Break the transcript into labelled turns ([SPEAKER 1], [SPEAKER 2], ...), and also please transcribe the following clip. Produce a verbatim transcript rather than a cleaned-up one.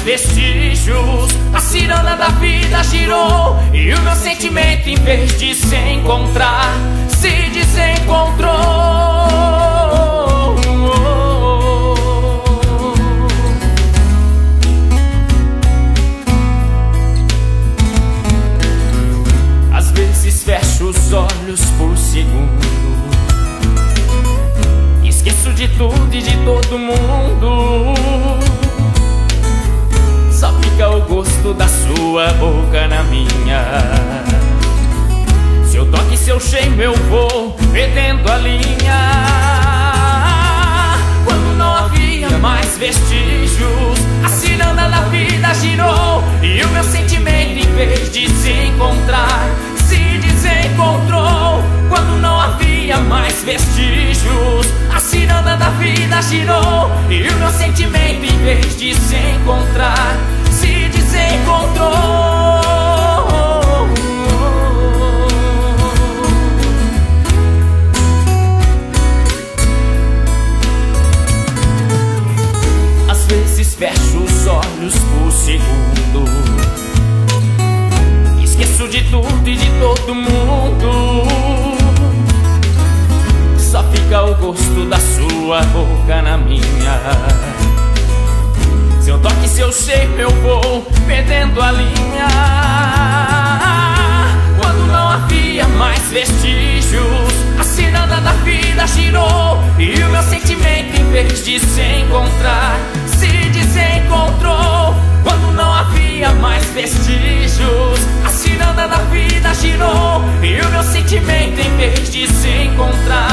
[SPEAKER 1] vestígios. A ciranda da vida girou e o meu sentimento, em vez de se encontrar, se desencontrou. Às vezes fecho os olhos por segundo, esqueço de tudo e de todo mundo. Só fica o gosto da sua boca na minha. Seu toque, seu cheiro, eu vou perdendo a linha. Quando não havia mais vestígios, a ciranda da vida girou e o meu sentimento, em vez de se encontrar, se desencontrou. Quando não havia mais vestígios, a ciranda da vida girou e o meu sentimento, em vez de se encontrar, se desencontrou. Às vezes fecho os olhos por segundo, esqueço de tudo e de todo mundo. Só fica o gosto da sua boca na minha. Seu toque, seu cheiro, eu vou perdendo a linha. Quando não havia mais vestígios, a ciranda da vida girou e o meu sentimento, em vez de se encontrar, se desencontrou. Quando não havia mais vestígios, a ciranda da vida girou e o meu sentimento, em vez de se encontrar,